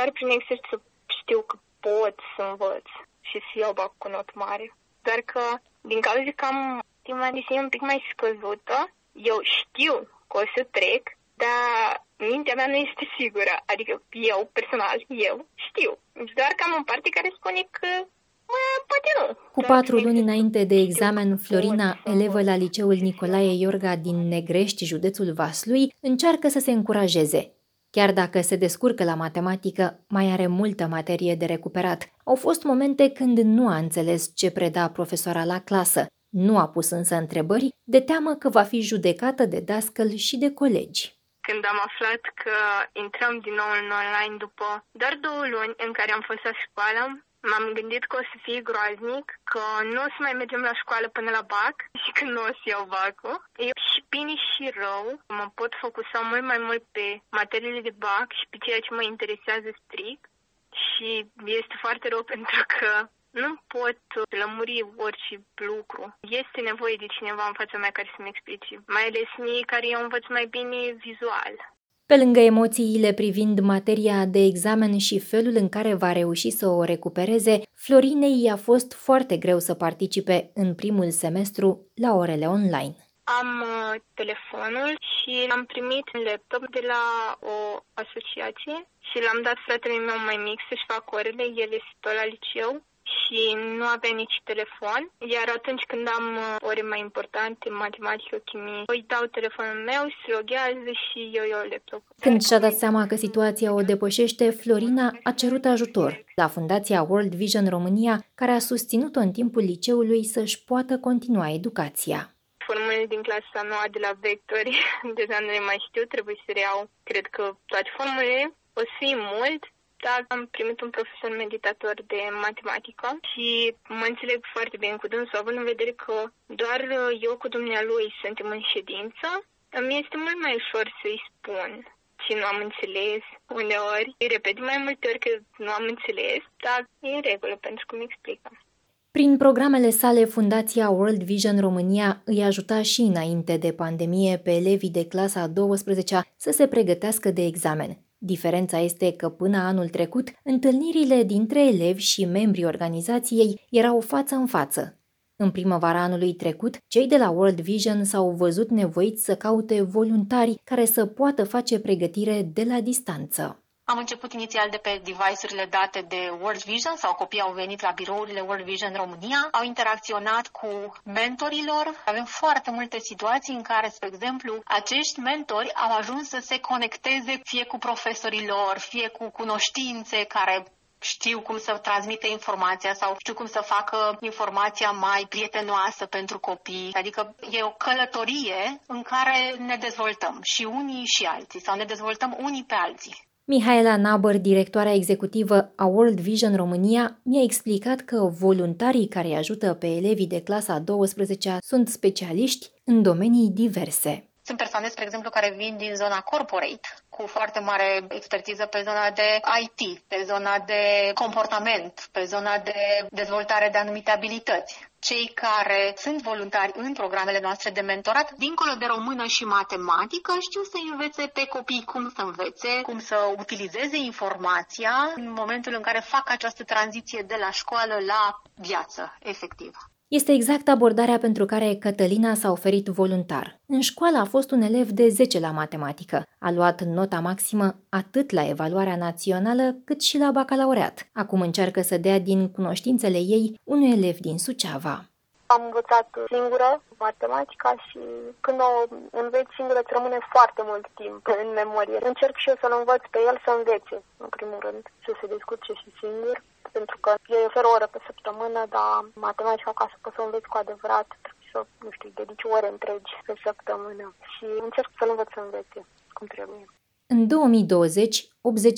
doar prin exercițiu știu că pot să învăț și să iau bac cu not mare. Doar că, din cauza că am stima de sine un pic mai scăzută, eu știu că o să trec, dar mintea mea nu este sigură. Adică eu, personal, știu. Doar că am o parte care spune că poate nu. Cu 4 luni înainte de examen, Florina, elevă la liceul Nicolae Iorga din Negrești, județul Vaslui, încearcă să se încurajeze. Chiar dacă se descurcă la matematică, mai are multă materie de recuperat. Au fost momente când nu a înțeles ce preda profesoara la clasă. Nu a pus însă întrebări, de teamă că va fi judecată de dascăl și de colegi. Când am aflat că intrăm din nou în online după doar 2 luni în care am fost la școală, m-am gândit că o să fie groaznic, că nu o să mai mergem la școală până la BAC și că nu o să iau BAC-ul. E și bine și rău. Mă pot focusa mult mai mult pe materiile de BAC și pe ceea ce mă interesează strict. Și este foarte rău pentru că nu pot lămuri orice lucru. Este nevoie de cineva în fața mea care să-mi explice, mai ales mie care eu învăț mai bine vizual. Pe lângă emoțiile privind materia de examen și felul în care va reuși să o recupereze, Florinei i-a fost foarte greu să participe în primul semestru la orele online. Am telefonul și am primit un laptop de la o asociație și l-am dat fratelui meu mai mic să-și facă orele, el este tot la liceu și nu avea nici telefon, iar atunci când am ore mai importante, matematică, chimie, îi dau telefonul meu, se loghează și eu iau laptopul. Când și-a dat seama că situația o depășește, Florina a cerut ajutor la Fundația World Vision România, care a susținut-o în timpul liceului să-și poată continua educația. Formulele din clasa noua de la vectori, deja nu le mai știu, trebuie să reiau, cred că toate formulele, o să fie mult. Dar am primit un profesor meditator de matematică și mă înțeleg foarte bine cu dânsul, având în vedere că doar eu cu dumnealui suntem în ședință, îmi este mult mai ușor să-i spun și nu am înțeles uneori. Îi repet de mai multe ori că nu am înțeles, dar e în regulă pentru că mi explică. Prin programele sale, Fundația World Vision România îi ajuta și înainte de pandemie pe elevii de clasa a 12-a să se pregătească de examen. Diferența este că până anul trecut, întâlnirile dintre elevi și membrii organizației erau față în față. În primăvara anului trecut, cei de la World Vision s-au văzut nevoiți să caute voluntari care să poată face pregătire de la distanță. Am început inițial de pe device-urile date de World Vision sau copiii au venit la birourile World Vision România, au interacționat cu mentorilor. Avem foarte multe situații în care, spre exemplu, acești mentori au ajuns să se conecteze fie cu profesorii lor, fie cu cunoștințe care știu cum să transmită informația sau știu cum să facă informația mai prietenoasă pentru copii. Adică e o călătorie în care ne dezvoltăm și unii și alții sau ne dezvoltăm unii pe alții. Mihaela Nabăr, directoarea executivă a World Vision România, mi-a explicat că voluntarii care îi ajută pe elevii de clasa 12-a sunt specialiști în domenii diverse. Sunt persoane, spre exemplu, care vin din zona corporate, cu foarte mare expertiză pe zona de IT, pe zona de comportament, pe zona de dezvoltare de anumite abilități. Cei care sunt voluntari în programele noastre de mentorat, dincolo de română și matematică, știu să învețe pe copii cum să învețe, cum să utilizeze informația în momentul în care fac această tranziție de la școală la viață efectivă. Este exact abordarea pentru care Cătălina s-a oferit voluntar. În școală a fost un elev de 10 la matematică. A luat nota maximă atât la evaluarea națională cât și la bacalaureat. Acum încearcă să dea din cunoștințele ei unui elev din Suceava. Am învățat singură matematica și când o înveți singură îți rămâne foarte mult timp în memorie. Încerc și eu să-l învăț pe el să învețe, în primul rând, să se descurce și singur, pentru că eu îi ofer o oră pe săptămână, dar matematica, ca să poți să înveți cu adevărat, trebuie să, dedici ore întregi pe săptămână. Și încerc să-l învăț să învețe cum trebuie. În 2020,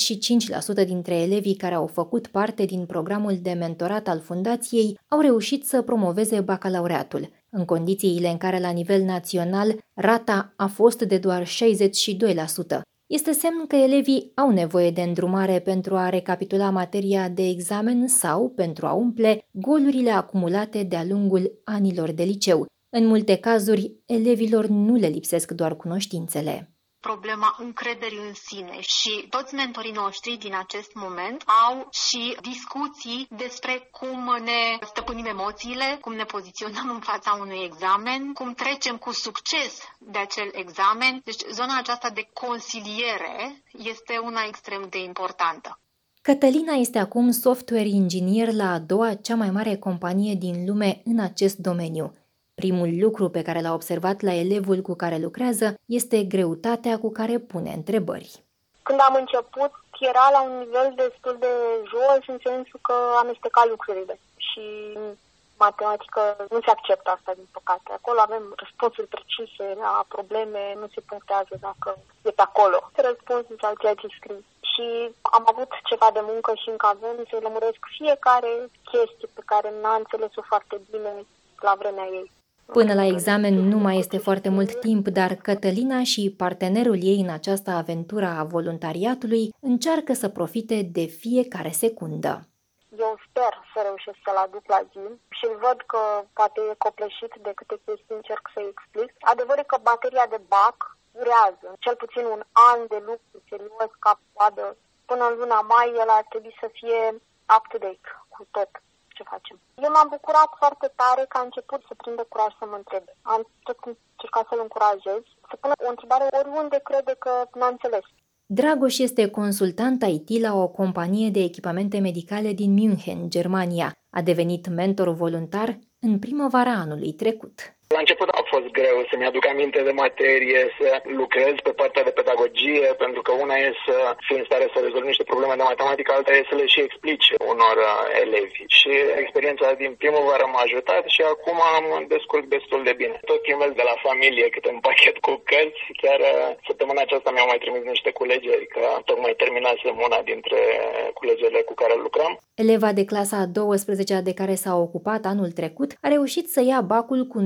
85% dintre elevii care au făcut parte din programul de mentorat al Fundației au reușit să promoveze bacalaureatul, în condițiile în care la nivel național rata a fost de doar 62%. Este semn că elevii au nevoie de îndrumare pentru a recapitula materia de examen sau pentru a umple golurile acumulate de-a lungul anilor de liceu. În multe cazuri, elevilor nu le lipsesc doar cunoștințele. problema încrederii în sine și toți mentorii noștri din acest moment au și discuții despre cum ne stăpânim emoțiile, cum ne poziționăm în fața unui examen, cum trecem cu succes de acel examen. Deci zona aceasta de consiliere este una extrem de importantă. Cătălina este acum software inginer la a doua cea mai mare companie din lume în acest domeniu. Primul lucru pe care l-a observat la elevul cu care lucrează este greutatea cu care pune întrebări. Când am început, era la un nivel destul de jos, în sensul că amesteca lucrurile. Și în matematică nu se acceptă asta, din păcate. Acolo avem răspunsuri precise la probleme, nu se punctează dacă e pe acolo răspunsul sau ceea ce scrii. Și am avut ceva de muncă și încă avem să lămuresc fiecare chestie pe care n-a înțeles-o foarte bine la vremea ei. Până la examen nu mai este foarte mult timp, dar Cătălina și partenerul ei în această aventură a voluntariatului încearcă să profite de fiecare secundă. Eu sper să reușesc să-l aduc la zi și îl văd că poate e copleșit de câte chestii încerc să-i explic. Adevărul e că bateria de BAC durează cel puțin un an de lucru serios cap-coadă. Până în luna mai el ar trebui să fie up-to-date cu tot ce facem. Eu m-am bucurat foarte tare că a început să prindă curaj să mă întrebe. Am tot încercat să-l încurajez, să pună o întrebare oriunde crede că n-a înțeles. Dragoș este consultant IT la o companie de echipamente medicale din München, Germania. A devenit mentor voluntar în primăvara anului trecut. La început a fost greu să-mi aduc aminte de materie, să lucrez pe partea de pedagogie, pentru că una e să fiu în stare să rezolv niște probleme de matematică, alta e să le și explici unor elevi. Și experiența din primăvară m-a ajutat și acum mă descurc destul de bine. Tot primesc de la familie câte un pachet cu cărți, chiar săptămâna aceasta mi-au mai trimis niște culegeri, că tocmai terminasem una dintre culegerile cu care lucram. Eleva de clasa a 12-a de care s-a ocupat anul trecut a reușit să ia bacul cu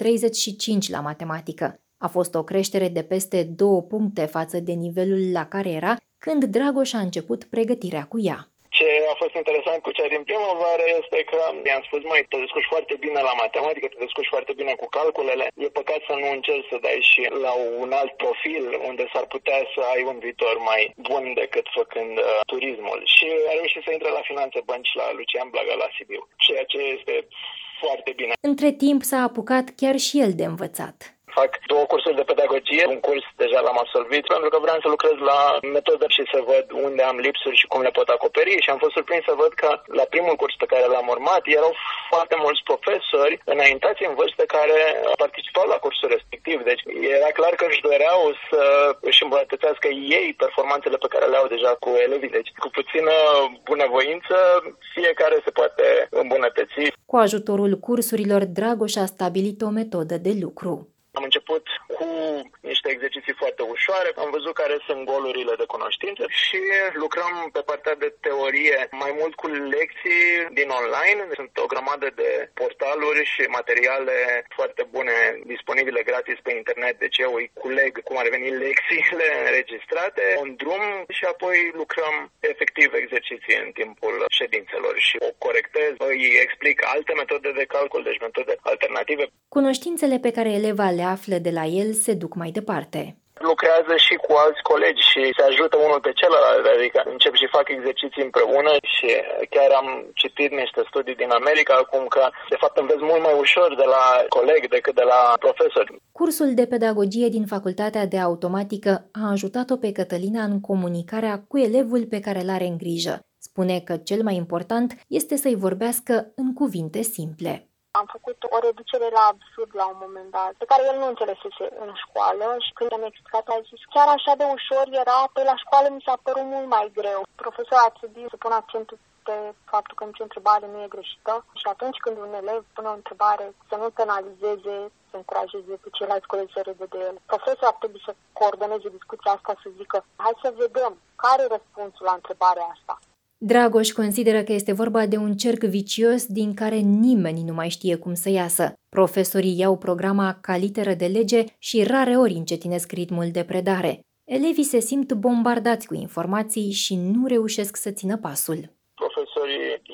9,35 la matematică. A fost o creștere de peste 2 puncte față de nivelul la care era când Dragoș a început pregătirea cu ea. Ce a fost interesant cu cea din primăvară este că i-am spus, măi, te descurci foarte bine la matematică, te descurci foarte bine cu calculele. E păcat să nu încerci să dai și la un alt profil unde s-ar putea să ai un viitor mai bun decât făcând turismul. Și a reușit să intre la finanțe bănci la Lucian Blaga la Sibiu, ceea ce este foarte bine. Între timp s-a apucat chiar și el de învățat. Fac 2 cursuri de pedagogie, un curs deja l-am absolvit, pentru că vreau să lucrez la metodă și să văd unde am lipsuri și cum le pot acoperi și am fost surprins să văd că la primul curs pe care l-am urmat erau foarte mulți profesori înaintați în vârstă care participau la cursul respectiv. Deci era clar că își doreau să își îmbunătățească ei performanțele pe care le au deja cu elevii. Deci cu puțină bunăvoință fiecare se poate îmbunătăți. Cu ajutorul cursurilor, Dragoș a stabilit o metodă de lucru. Am început cu niște exerciții foarte ușoare, am văzut care sunt golurile de cunoștință și lucrăm pe partea de teorie mai mult cu lecții din online. Sunt o grămadă de portaluri și materiale foarte bune disponibile gratis pe internet, deci eu îi culeg cum ar veni lecțiile înregistrate, un drum și apoi lucrăm efectiv exerciții în timpul ședințelor și o corectez, îi explic alte metode de calcul, deci metode alternative. Cunoștințele pe care eleva le află de la el se duc mai departe. Lucrează și cu alți colegi și se ajută unul pe celălalt, adică încep și fac exerciții împreună și chiar am citit niște studii din America acum că de fapt înveți mult mai ușor de la colegi decât de la profesori. Cursul de pedagogie din Facultatea de Automatică a ajutat-o pe Cătălina în comunicarea cu elevul pe care l-are în grijă. Spune că cel mai important este să-i vorbească în cuvinte simple. Am făcut o reducere la absurd la un moment dat, pe care el nu înțelesese în școală și când am explicat a zis chiar așa de ușor era, pe la școală mi s-a părut mult mai greu. Profesorul a trebuit să pună accentul pe faptul că nicio întrebare nu e greșită și atunci când un elev pune o întrebare să nu penalizeze, să încurajeze pe ceilalți colegi să râde de el. Profesorul ar trebui să coordoneze discuția asta, să zică hai să vedem care e răspunsul la întrebarea asta. Dragoș consideră că este vorba de un cerc vicios din care nimeni nu mai știe cum să iasă. Profesorii iau programa ca literă de lege și rareori încetinesc ritmul de predare. Elevii se simt bombardați cu informații și nu reușesc să țină pasul. Profesorii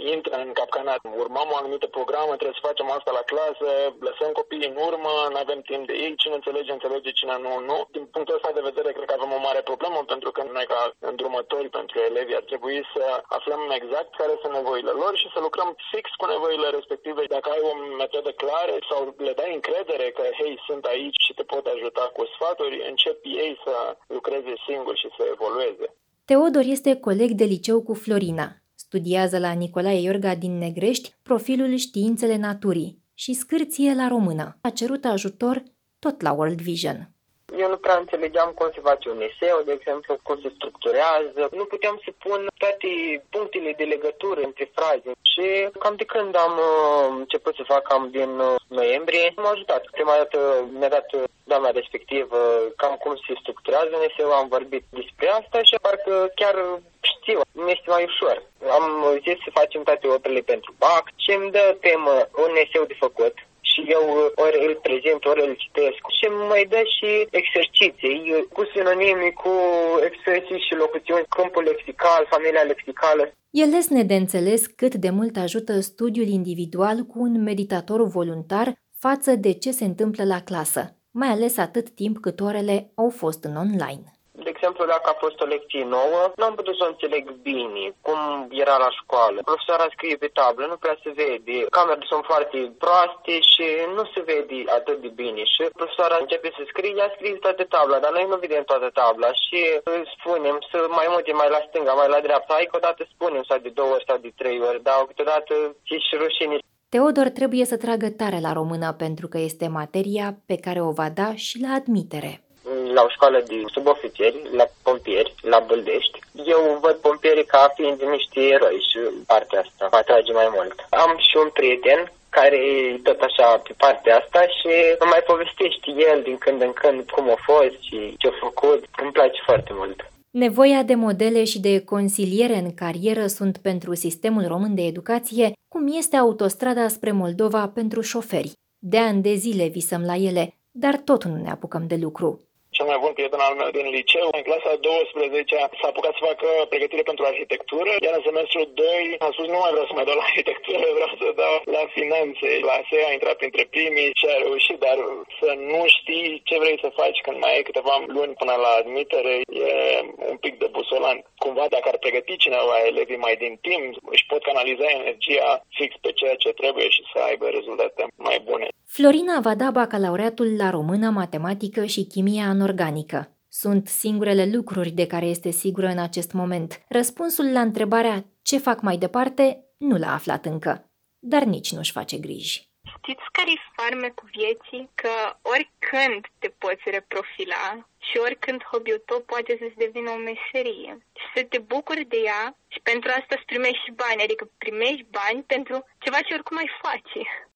intră în capcana. Urmăm o anumită programă, trebuie să facem asta la clasă, lăsăm copiii în urmă, nu avem timp de ei, cine înțelege, înțelege, cine nu. Din punctul ăsta de vedere, cred că avem o mare problemă, pentru că noi ca îndrumători pentru elevi ar trebui să aflăm exact care sunt nevoile lor și să lucrăm fix cu nevoile respective. Dacă ai o metodă clară sau le dai încredere că, hei, sunt aici și te pot ajuta cu sfaturi, încep ei să lucreze singuri și să evolueze. Teodor este coleg de liceu cu Florina. Studiază la Nicolae Iorga din Negrești profilul Științele Naturii și scârție la română. A cerut ajutor tot la World Vision. Eu nu prea înțelegeam cum se face un eseu, de exemplu, cum se structurează. Nu puteam să pun toate punctele de legătură între fraze. Și cam de când am început să fac, cam din noiembrie, m-a ajutat. Prima dată mi-a dat doamna respectivă cam cum se structurează un eseu, am vorbit despre asta și parcă chiar știu, mi-este mai ușor. Am zis să facem toate operele pentru BAC și îmi dă temă un eseu de făcut. Și eu ori îl prezint, ori îl citesc și mai dă și exerciții cu sinonimi, cu expresii și locuțiuni, câmpul lexical, familia lexicală. E lesne de înțeles cât de mult ajută studiul individual cu un meditator voluntar față de ce se întâmplă la clasă, mai ales atât timp cât orele au fost în online. De exemplu, dacă a fost o lecție nouă, nu am putut să o înțeleg bine, cum era la școală. Profesoara scrie pe tablă, nu prea se vede. Camerele sunt foarte proaste și nu se vede atât de bine. Și profesoara începe să scrie, ea scrie toată tabla, dar noi nu vedem toată tabla. Și spunem să mai mute mai la stânga, mai la dreapta. Hai că odată spunem, sau de 2 ori sau de 3 ori, dar câteodată e și rușine. Teodor trebuie să tragă tare la română pentru că este materia pe care o va da și la admitere. La o școală de subofițeri, la pompieri, la Băldești. Eu văd pompierii ca fiind niște eroi și partea asta mă atrage mai mult. Am și un prieten care e tot așa pe partea asta și îmi mai povestește el din când în când cum a fost și ce a făcut. Îmi place foarte mult. Nevoia de modele și de consiliere în carieră sunt pentru sistemul român de educație, cum este autostrada spre Moldova pentru șoferi. De ani de zile visăm la ele, dar tot nu ne apucăm de lucru. Cel mai bun prieten al meu din liceu, în clasa 12 s-a apucat să facă pregătire pentru arhitectură, iar în semestrul 2 a spus nu mai vreau să mai dau la arhitectură, vreau să dau la finanțe. La SEA a intrat printre primii și a reușit, dar să nu știi ce vrei să faci când mai ai câteva luni până la admitere e un pic de busolan. Cumva dacă ar pregăti cineva elevii mai din timp, își pot canaliza energia fix pe ceea ce trebuie și să aibă rezultate mai bune. Florina va da bacalaureatul la română, matematică și chimia anorganică. Sunt singurele lucruri de care este sigură în acest moment. Răspunsul la întrebarea ce fac mai departe nu l-a aflat încă, dar nici nu-și face griji. Știți care-i farmecul vieții? Că oricând te poți reprofila și oricând hobby-ul tău poate să-ți devină o meserie. Și să te bucuri de ea și pentru asta îți primești și bani, adică primești bani pentru ceva ce oricum mai faci.